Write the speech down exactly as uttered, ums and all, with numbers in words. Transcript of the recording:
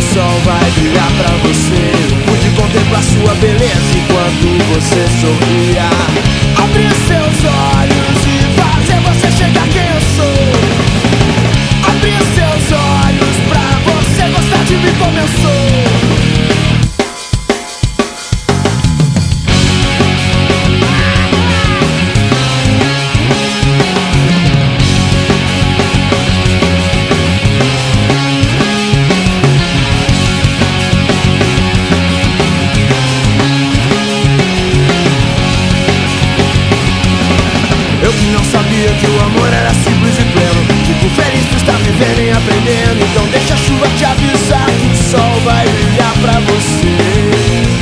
sol vai brilhar pra você. Pude contemplar sua beleza enquanto você sorria. Abrir seus olhos e fazer você chegar quem eu sou. Abrir seus olhos pra você gostar de mim como eu sou. Eu que não sabia que o amor era simples e pleno. Fico feliz por estar vivendo e aprendendo. Então deixa a chuva te avisar que o sol vai brilhar pra você.